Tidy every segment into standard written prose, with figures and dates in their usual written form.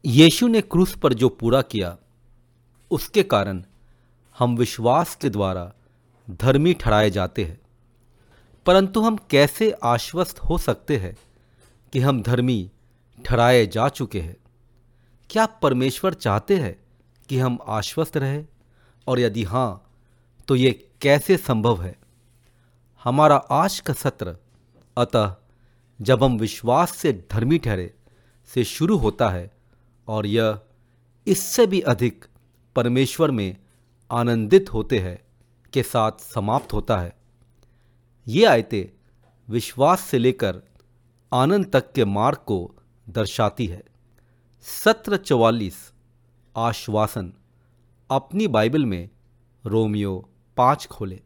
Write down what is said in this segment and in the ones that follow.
यीशु ने क्रूस पर जो पूरा किया उसके कारण हम विश्वास के द्वारा धर्मी ठहराए जाते हैं। परंतु हम कैसे आश्वस्त हो सकते हैं कि हम धर्मी ठहराए जा चुके हैं? क्या परमेश्वर चाहते हैं कि हम आश्वस्त रहें? और यदि हाँ, तो ये कैसे संभव है? हमारा आज का सत्र अतः जब हम विश्वास से धर्मी ठहरे से शुरू होता है और यह इससे भी अधिक परमेश्वर में आनंदित होते हैं के साथ समाप्त होता है। ये आयतें विश्वास से लेकर आनंद तक के मार्ग को दर्शाती है। सत्र 44 आश्वासन अपनी बाइबल में रोमियो 5 खोले।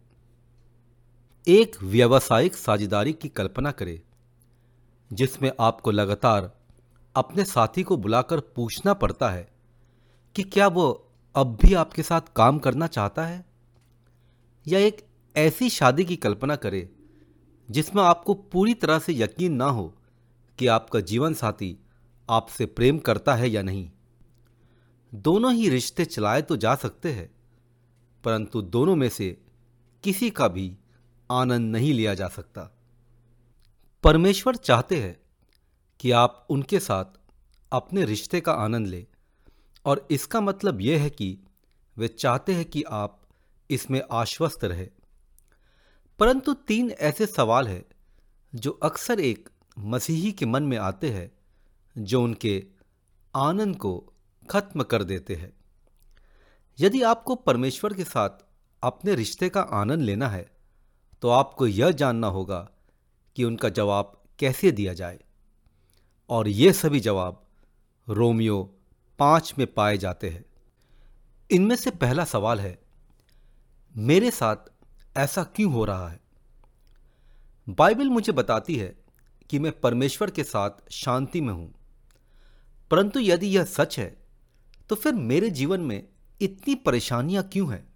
एक व्यावसायिक साझेदारी की कल्पना करें जिसमें आपको लगातार अपने साथी को बुलाकर पूछना पड़ता है कि क्या वो अब भी आपके साथ काम करना चाहता है, या एक ऐसी शादी की कल्पना करें जिसमें आपको पूरी तरह से यकीन ना हो कि आपका जीवन साथी आपसे प्रेम करता है या नहीं। दोनों ही रिश्ते चलाए तो जा सकते हैं, परंतु दोनों में से किसी का भी आनंद नहीं लिया जा सकता। परमेश्वर चाहते हैं कि आप उनके साथ अपने रिश्ते का आनंद लें, और इसका मतलब यह है कि वे चाहते हैं कि आप इसमें आश्वस्त रहे। परंतु 3 ऐसे सवाल हैं जो अक्सर एक मसीही के मन में आते हैं, जो उनके आनंद को खत्म कर देते हैं। यदि आपको परमेश्वर के साथ अपने रिश्ते का आनंद लेना है, तो आपको यह जानना होगा कि उनका जवाब कैसे दिया जाए। और ये सभी जवाब रोमियो 5 में पाए जाते हैं। इनमें से पहला सवाल है, मेरे साथ ऐसा क्यों हो रहा है? बाइबल मुझे बताती है कि मैं परमेश्वर के साथ शांति में हूं, परंतु यदि यह सच है तो फिर मेरे जीवन में इतनी परेशानियां क्यों हैं?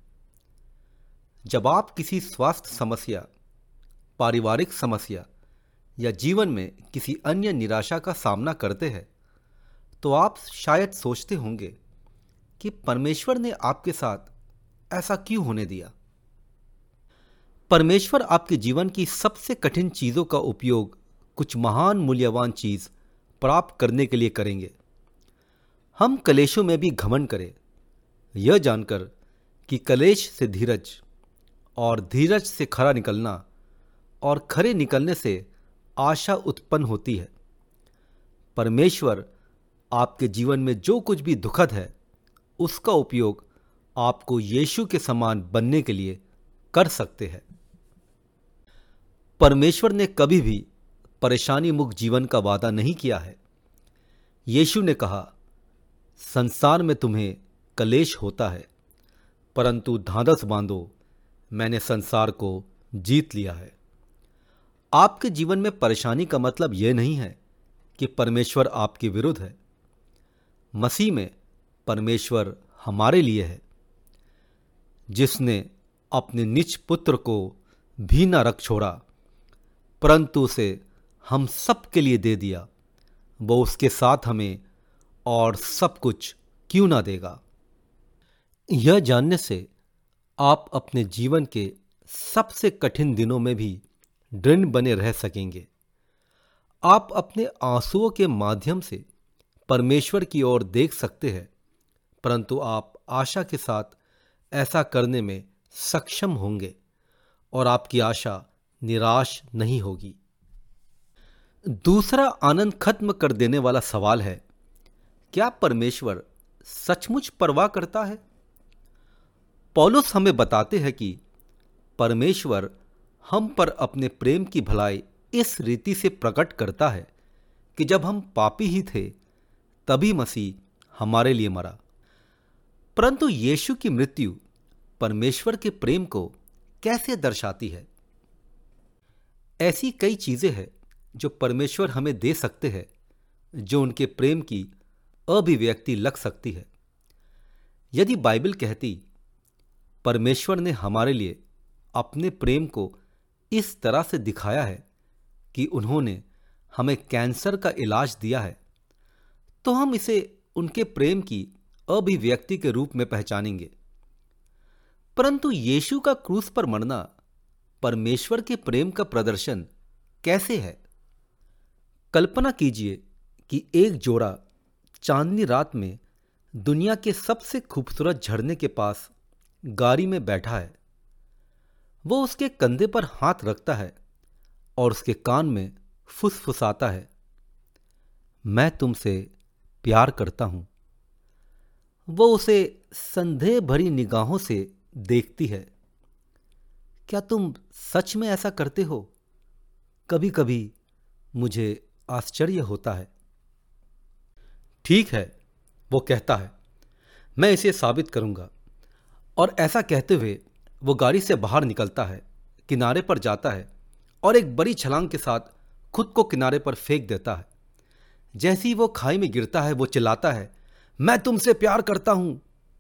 जब आप किसी स्वास्थ्य समस्या, पारिवारिक समस्या या जीवन में किसी अन्य निराशा का सामना करते हैं, तो आप शायद सोचते होंगे कि परमेश्वर ने आपके साथ ऐसा क्यों होने दिया। परमेश्वर आपके जीवन की सबसे कठिन चीजों का उपयोग कुछ महान मूल्यवान चीज प्राप्त करने के लिए करेंगे। हम कलेशों में भी घमंड करें, यह जानकर कि कलेश से धीरज, और धीरज से खरा निकलना, और खरे निकलने से आशा उत्पन्न होती है। परमेश्वर आपके जीवन में जो कुछ भी दुखद है, उसका उपयोग आपको यीशु के समान बनने के लिए कर सकते हैं। परमेश्वर ने कभी भी परेशानी मुक्त जीवन का वादा नहीं किया है। यीशु ने कहा, संसार में तुम्हें कलेश होता है, परंतु ढांढस बांधो, मैंने संसार को जीत लिया है। आपके जीवन में परेशानी का मतलब यह नहीं है कि परमेश्वर आपके विरुद्ध है। मसीह में परमेश्वर हमारे लिए है। जिसने अपने निज पुत्र को भी न रख छोड़ा, परंतु उसे हम सब के लिए दे दिया, वो उसके साथ हमें और सब कुछ क्यों ना देगा। यह जानने से आप अपने जीवन के सबसे कठिन दिनों में भी दृढ़ बने रह सकेंगे। आप अपने आंसुओं के माध्यम से परमेश्वर की ओर देख सकते हैं, परंतु आप आशा के साथ ऐसा करने में सक्षम होंगे और आपकी आशा निराश नहीं होगी। दूसरा आनंद खत्म कर देने वाला सवाल है, क्या परमेश्वर सचमुच परवाह करता है? पौलुस हमें बताते हैं कि परमेश्वर हम पर अपने प्रेम की भलाई इस रीति से प्रकट करता है कि जब हम पापी ही थे, तभी मसीह हमारे लिए मरा। परंतु यीशु की मृत्यु परमेश्वर के प्रेम को कैसे दर्शाती है? ऐसी कई चीजें हैं जो परमेश्वर हमें दे सकते हैं, जो उनके प्रेम की अभिव्यक्ति लग सकती है। यदि बाइबल कहती परमेश्वर ने हमारे लिए अपने प्रेम को इस तरह से दिखाया है कि उन्होंने हमें कैंसर का इलाज दिया है, तो हम इसे उनके प्रेम की अभिव्यक्ति के रूप में पहचानेंगे। परंतु यीशु का क्रूस पर मरना परमेश्वर के प्रेम का प्रदर्शन कैसे है? कल्पना कीजिए कि एक जोड़ा चांदनी रात में दुनिया के सबसे खूबसूरत झरने के पास गाड़ी में बैठा है। वो उसके कंधे पर हाथ रखता है और उसके कान में फुसफुसाता है, मैं तुमसे प्यार करता हूं। वो उसे संदेह भरी निगाहों से देखती है। क्या तुम सच में ऐसा करते हो? कभी कभी मुझे आश्चर्य होता है। ठीक है, वो कहता है, मैं इसे साबित करूंगा। और ऐसा कहते हुए वो गाड़ी से बाहर निकलता है, किनारे पर जाता है और एक बड़ी छलांग के साथ खुद को किनारे पर फेंक देता है। जैसे ही वो खाई में गिरता है, वो चिल्लाता है, मैं तुमसे प्यार करता हूं।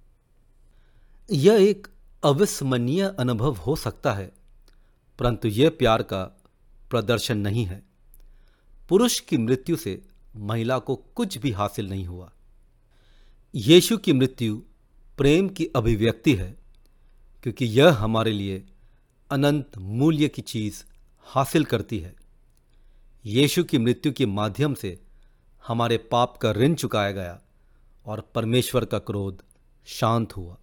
यह एक अविस्मरणीय अनुभव हो सकता है, परंतु यह प्यार का प्रदर्शन नहीं है। पुरुष की मृत्यु से महिला को कुछ भी हासिल नहीं हुआ। यीशु की मृत्यु प्रेम की अभिव्यक्ति है, क्योंकि यह हमारे लिए अनंत मूल्य की चीज हासिल करती है। यीशु की मृत्यु के माध्यम से हमारे पाप का ऋण चुकाया गया और परमेश्वर का क्रोध शांत हुआ।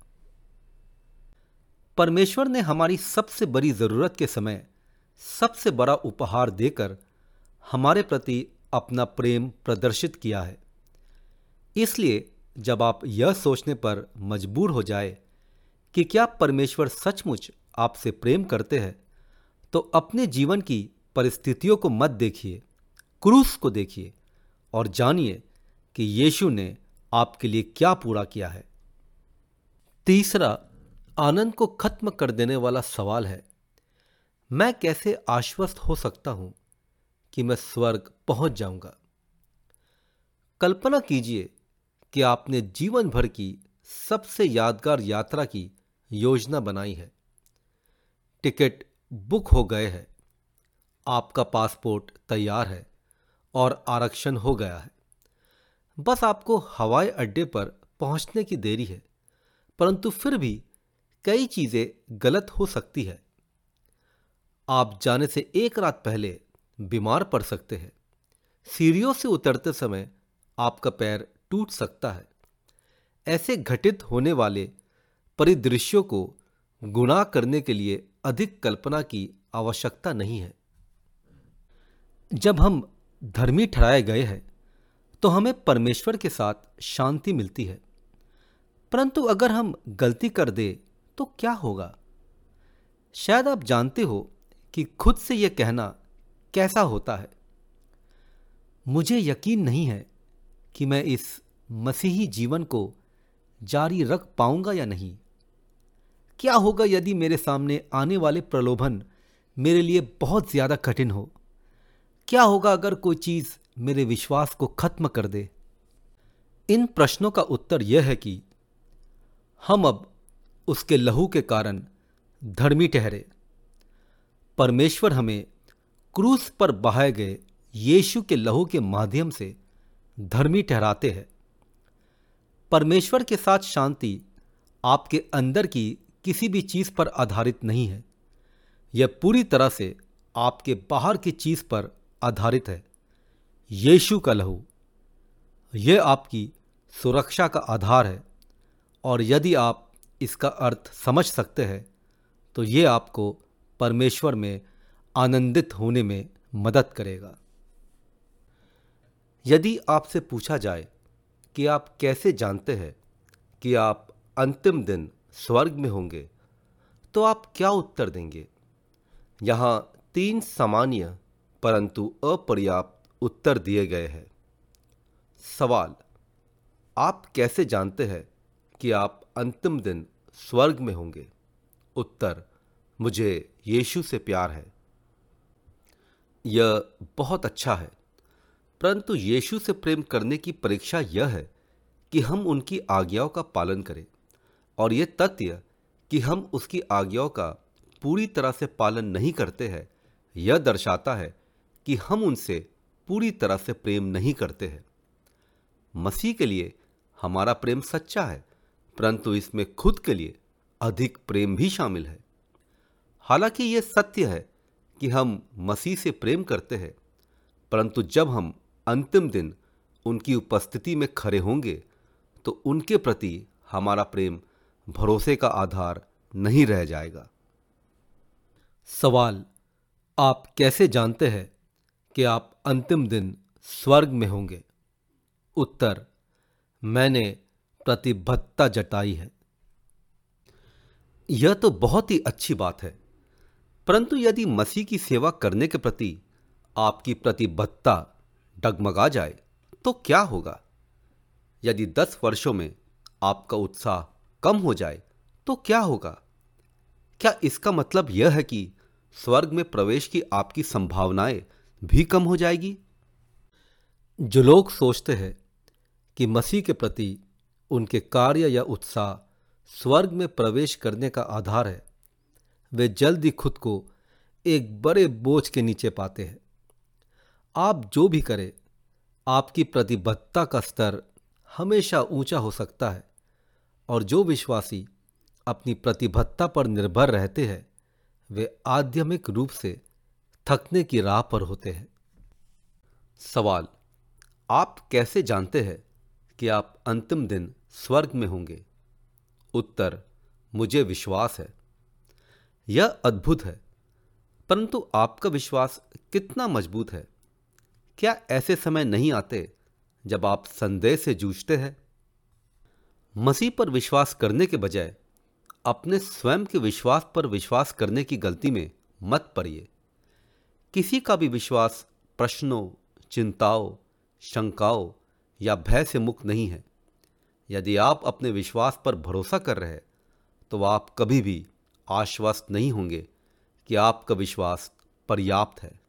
परमेश्वर ने हमारी सबसे बड़ी जरूरत के समय सबसे बड़ा उपहार देकर हमारे प्रति अपना प्रेम प्रदर्शित किया है। इसलिए जब आप यह सोचने पर मजबूर हो जाए कि क्या परमेश्वर सचमुच आपसे प्रेम करते हैं, तो अपने जीवन की परिस्थितियों को मत देखिए, क्रूस को देखिए और जानिए कि यीशु ने आपके लिए क्या पूरा किया है। तीसरा, आनंद को खत्म कर देने वाला सवाल है, मैं कैसे आश्वस्त हो सकता हूं कि मैं स्वर्ग पहुंच जाऊंगा? कल्पना कीजिए कि आपने जीवन भर की सबसे यादगार यात्रा की योजना बनाई है। टिकट बुक हो गए हैं, आपका पासपोर्ट तैयार है और आरक्षण हो गया है। बस आपको हवाई अड्डे पर पहुंचने की देरी है, परंतु फिर भी कई चीजें गलत हो सकती है। आप जाने से एक रात पहले बीमार पड़ सकते हैं। सीढ़ियों से उतरते समय आपका पैर टूट सकता है। ऐसे घटित होने वाले परिदृश्यों को गुनाह करने के लिए अधिक कल्पना की आवश्यकता नहीं है। जब हम धर्मी ठहराए गए हैं तो हमें परमेश्वर के साथ शांति मिलती है, परंतु अगर हम गलती कर दे तो क्या होगा? शायद आप जानते हो कि खुद से यह कहना कैसा होता है, मुझे यकीन नहीं है कि मैं इस मसीही जीवन को जारी रख पाऊंगा या नहीं। क्या होगा यदि मेरे सामने आने वाले प्रलोभन मेरे लिए बहुत ज्यादा कठिन हो? क्या होगा अगर कोई चीज मेरे विश्वास को खत्म कर दे? इन प्रश्नों का उत्तर यह है कि हम अब उसके लहू के कारण धर्मी ठहरे। परमेश्वर हमें क्रूस पर बहाए गए यीशु के लहू के माध्यम से धर्मी ठहराते हैं। परमेश्वर के साथ शांति आपके अंदर की किसी भी चीज पर आधारित नहीं है, यह पूरी तरह से आपके बाहर की चीज पर आधारित है। यीशु का लहू, यह आपकी सुरक्षा का आधार है, और यदि आप इसका अर्थ समझ सकते हैं तो यह आपको परमेश्वर में आनंदित होने में मदद करेगा। यदि आपसे पूछा जाए कि आप कैसे जानते हैं कि आप अंतिम दिन स्वर्ग में होंगे, तो आप क्या उत्तर देंगे? यहां 3 सामान्य परंतु अपर्याप्त उत्तर दिए गए हैं। सवाल, आप कैसे जानते हैं कि आप अंतिम दिन स्वर्ग में होंगे? उत्तर, मुझे यीशु से प्यार है। यह बहुत अच्छा है, परंतु यीशु से प्रेम करने की परीक्षा यह है कि हम उनकी आज्ञाओं का पालन करें, और यह तथ्य कि हम उसकी आज्ञाओं का पूरी तरह से पालन नहीं करते हैं, यह दर्शाता है कि हम उनसे पूरी तरह से प्रेम नहीं करते हैं। मसीह के लिए हमारा प्रेम सच्चा है, परंतु इसमें खुद के लिए अधिक प्रेम भी शामिल है। हालांकि यह सत्य है कि हम मसीह से प्रेम करते हैं, परंतु जब हम अंतिम दिन उनकी उपस्थिति में खड़े होंगे तो उनके प्रति हमारा प्रेम भरोसे का आधार नहीं रह जाएगा। सवाल: आप कैसे जानते हैं कि आप अंतिम दिन स्वर्ग में होंगे? उत्तर: मैंने प्रतिबद्धता जताई है। यह तो बहुत ही अच्छी बात है, परंतु यदि मसीह की सेवा करने के प्रति आपकी प्रतिबद्धता डगमगा जाए तो क्या होगा? यदि 10 वर्षों में आपका उत्साह कम हो जाए तो क्या होगा? क्या इसका मतलब यह है कि स्वर्ग में प्रवेश की आपकी संभावनाएं भी कम हो जाएगी? जो लोग सोचते हैं कि मसीह के प्रति उनके कार्य या उत्साह स्वर्ग में प्रवेश करने का आधार है, वे जल्द ही खुद को एक बड़े बोझ के नीचे पाते हैं। आप जो भी करें, आपकी प्रतिबद्धता का स्तर हमेशा ऊंचा हो सकता है, और जो विश्वासी अपनी प्रतिबद्धता पर निर्भर रहते हैं वे आध्यात्मिक रूप से थकने की राह पर होते हैं। सवाल: आप कैसे जानते हैं कि आप अंतिम दिन स्वर्ग में होंगे? उत्तर: मुझे विश्वास है। यह अद्भुत है, परंतु आपका विश्वास कितना मजबूत है? क्या ऐसे समय नहीं आते जब आप संदेह से जूझते हैं? मसीह पर विश्वास करने के बजाय अपने स्वयं के विश्वास पर विश्वास करने की गलती में मत पड़िए। किसी का भी विश्वास प्रश्नों, चिंताओं, शंकाओं या भय से मुक्त नहीं है। यदि आप अपने विश्वास पर भरोसा कर रहे हैं तो आप कभी भी आश्वस्त नहीं होंगे कि आपका विश्वास पर्याप्त है।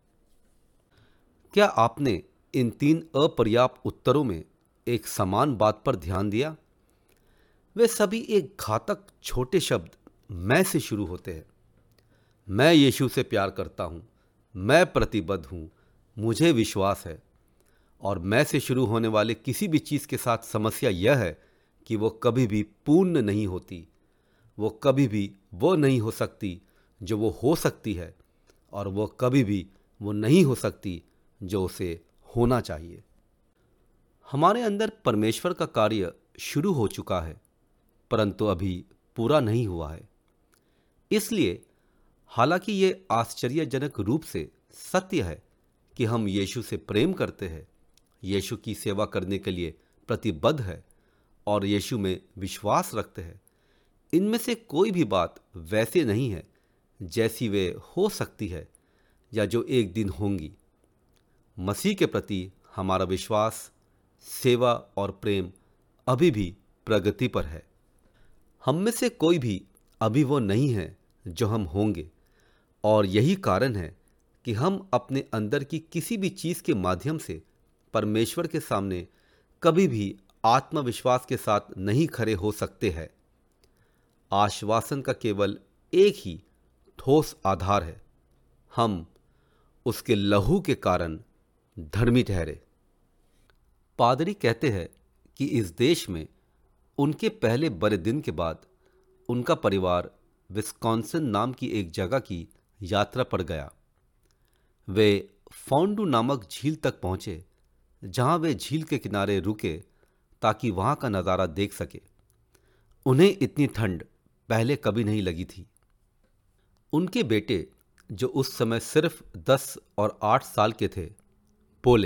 क्या आपने इन 3 अपर्याप्त उत्तरों में एक समान बात पर ध्यान दिया? वे सभी एक घातक छोटे शब्द मैं से शुरू होते हैं। मैं यीशु से प्यार करता हूं, मैं प्रतिबद्ध हूं, मुझे विश्वास है। और मैं से शुरू होने वाले किसी भी चीज के साथ समस्या यह है कि वो कभी भी पूर्ण नहीं होती। वो कभी भी वो नहीं हो सकती जो वो हो सकती है, और वो कभी भी वो नहीं हो सकती जो उसे होना चाहिए। हमारे अंदर परमेश्वर का कार्य शुरू हो चुका है, परंतु अभी पूरा नहीं हुआ है। इसलिए हालांकि ये आश्चर्यजनक रूप से सत्य है कि हम यीशु से प्रेम करते हैं, यीशु की सेवा करने के लिए प्रतिबद्ध है और यीशु में विश्वास रखते हैं, इनमें से कोई भी बात वैसे नहीं है जैसी वे हो सकती है या जो एक दिन होंगी। मसीह के प्रति हमारा विश्वास, सेवा और प्रेम अभी भी प्रगति पर है। हम में से कोई भी अभी वो नहीं है जो हम होंगे, और यही कारण है कि हम अपने अंदर की किसी भी चीज के माध्यम से परमेश्वर के सामने कभी भी आत्मविश्वास के साथ नहीं खड़े हो सकते हैं। आश्वासन का केवल एक ही ठोस आधार है, हम उसके लहू के कारण धर्मी ठहरे। पादरी कहते हैं कि इस देश में उनके पहले बड़े दिन के बाद उनका परिवार विस्कॉन्सिन नाम की एक जगह की यात्रा पर गया। वे फॉन्डू नामक झील तक पहुंचे, जहां वे झील के किनारे रुके ताकि वहां का नज़ारा देख सके। उन्हें इतनी ठंड पहले कभी नहीं लगी थी। उनके बेटे, जो उस समय सिर्फ 10 और 8 साल के थे, बोले,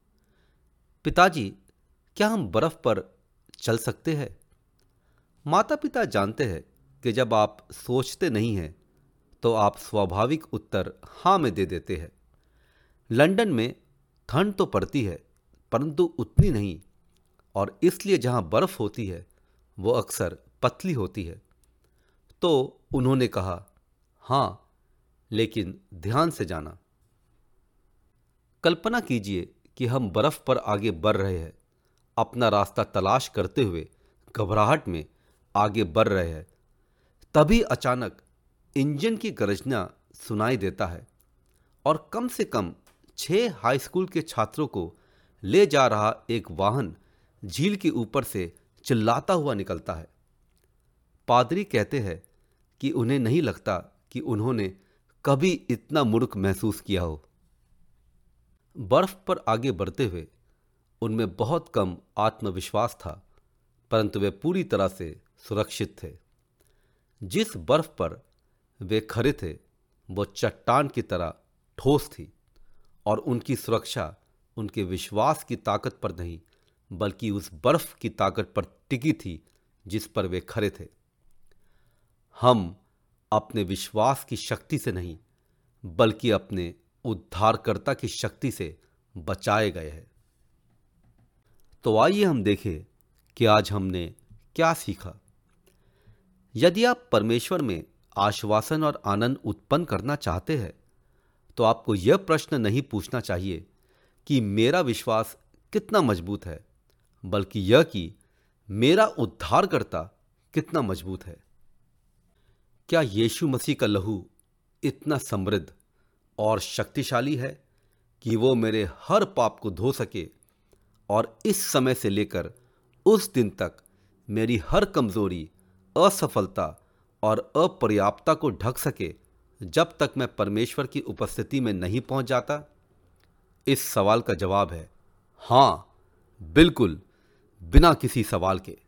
पिताजी, क्या हम बर्फ पर चल सकते हैं? माता पिता जानते हैं कि जब आप सोचते नहीं हैं तो आप स्वाभाविक उत्तर हाँ में दे देते हैं। लंदन में ठंड तो पड़ती है, परंतु उतनी नहीं, और इसलिए जहां बर्फ होती है वो अक्सर पतली होती है। तो उन्होंने कहा, हाँ, लेकिन ध्यान से जाना। कल्पना कीजिए कि हम बर्फ पर आगे बढ़ रहे हैं, अपना रास्ता तलाश करते हुए घबराहट में आगे बढ़ रहे हैं। तभी अचानक इंजन की गर्जना सुनाई देता है और कम से कम 6 हाई स्कूल के छात्रों को ले जा रहा एक वाहन झील के ऊपर से चिल्लाता हुआ निकलता है। पादरी कहते हैं कि उन्हें नहीं लगता कि उन्होंने कभी इतना मूर्ख महसूस किया हो। बर्फ पर आगे बढ़ते हुए उनमें बहुत कम आत्मविश्वास था, परंतु वे पूरी तरह से सुरक्षित थे। जिस बर्फ पर वे खड़े थे वो चट्टान की तरह ठोस थी और उनकी सुरक्षा उनके विश्वास की ताकत पर नहीं बल्कि उस बर्फ की ताकत पर टिकी थी जिस पर वे खड़े थे। हम अपने विश्वास की शक्ति से नहीं बल्कि अपने उद्धारकर्ता की शक्ति से बचाए गए हैं। तो आइए हम देखें कि आज हमने क्या सीखा। यदि आप परमेश्वर में आश्वासन और आनंद उत्पन्न करना चाहते हैं तो आपको यह प्रश्न नहीं पूछना चाहिए कि मेरा विश्वास कितना मजबूत है, बल्कि यह कि मेरा उद्धारकर्ता कितना मजबूत है। क्या यीशु मसीह का लहू इतना समृद्ध और शक्तिशाली है कि वो मेरे हर पाप को धो सके और इस समय से लेकर उस दिन तक मेरी हर कमजोरी, असफलता और अपर्याप्तता को ढक सके जब तक मैं परमेश्वर की उपस्थिति में नहीं पहुंच जाता? इस सवाल का जवाब है हाँ, बिल्कुल, बिना किसी सवाल के।